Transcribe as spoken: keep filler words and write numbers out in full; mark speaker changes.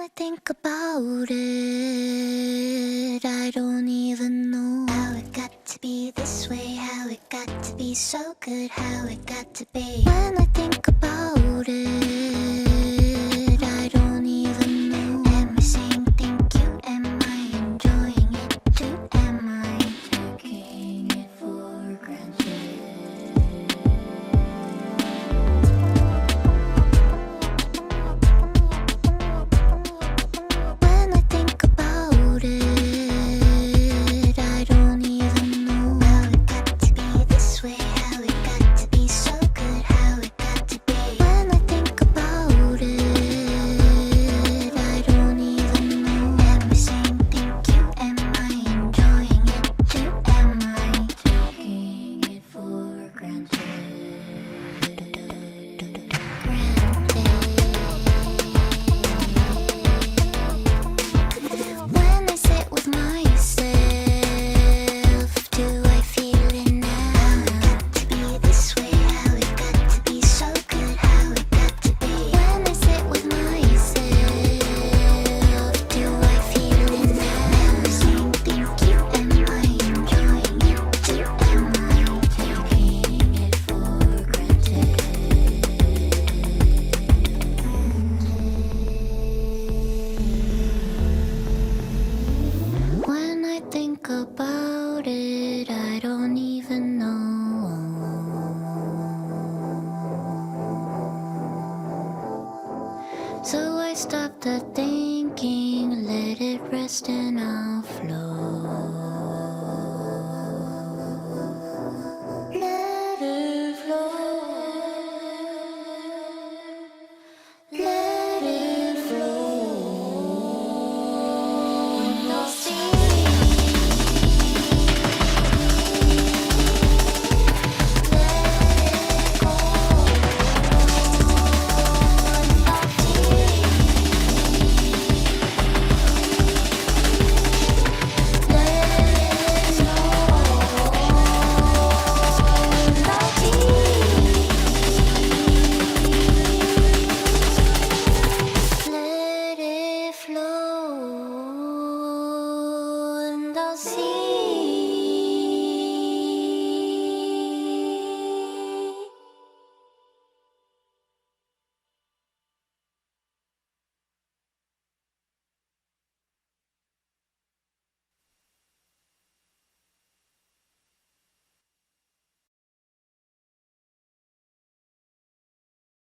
Speaker 1: I think about it, I don't even know how it got to be this way, how it got to be so good, how it got to be. When I think about it, I don't even know. Am I saying thank you? Am I enjoying it too? Am I taking it for granted? When I think about it, I don't even know how it got to be this way, how it got to be so good, how it got to be. When I think about it, I don't even know. Am I saying thank you? Am I enjoying it too? Am I taking it for granted? When I sit with myself, do I feel it now? How it got to be this way, how it got to be so good, how it got to be. When I sit with myself, do I feel it now? Am I saying thank you? Am I enjoying it too? Am I taking it for granted? When I think about it, I don't even know. So I stop the thinking, let it rest and I'll flow.